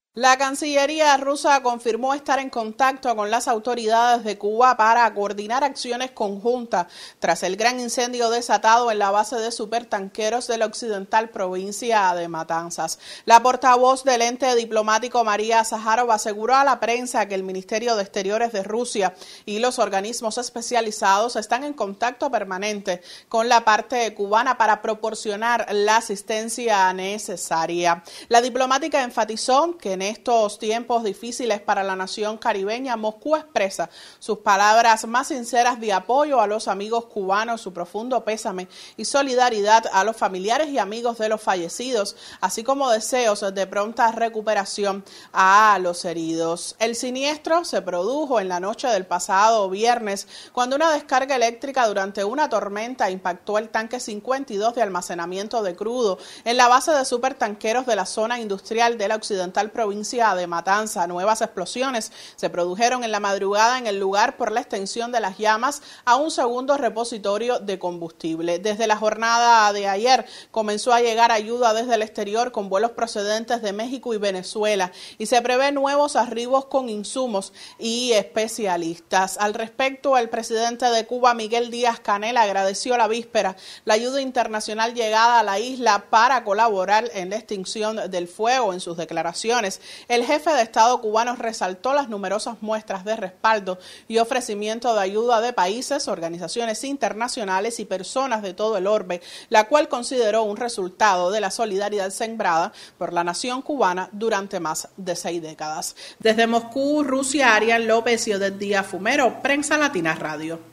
La Cancillería rusa confirmó estar en contacto con las autoridades de Cuba para coordinar acciones conjuntas tras el gran incendio desatado en la base de supertanqueros de la occidental provincia de Matanzas. La portavoz del ente diplomático María Zaharova aseguró a la prensa que el Ministerio de Exteriores de Rusia y los organismos especializados están en contacto permanente con la parte cubana para proporcionar la asistencia necesaria. La diplomática enfatizó que en estos tiempos difíciles para la nación caribeña, Moscú expresa sus palabras más sinceras de apoyo a los amigos cubanos, su profundo pésame y solidaridad a los familiares y amigos de los fallecidos, así como deseos de pronta recuperación a los heridos. El siniestro se produjo en la noche del pasado viernes, cuando una descarga eléctrica durante una tormenta impactó el tanque 52 de almacenamiento de crudo en la base de supertanqueros de la zona industrial de la occidental provincia de Matanza. Nuevas explosiones se produjeron en la madrugada en el lugar por la extensión de las llamas a un segundo repositorio de combustible. Desde la jornada de ayer comenzó a llegar ayuda desde el exterior con vuelos procedentes de México y Venezuela y se prevé nuevos arribos con insumos y especialistas. Al respecto, el presidente de Cuba, Miguel Díaz-Canel, agradeció la víspera la ayuda internacional llegada a la isla para colaborar en la extinción del fuego. En sus declaraciones, el jefe de Estado cubano resaltó las numerosas muestras de respaldo y ofrecimiento de ayuda de países, organizaciones internacionales y personas de todo el orbe, la cual consideró un resultado de la solidaridad sembrada por la nación cubana durante más de 6 décadas. Desde Moscú, Rusia, Arián López y Odette Díaz Fumero, Prensa Latina Radio.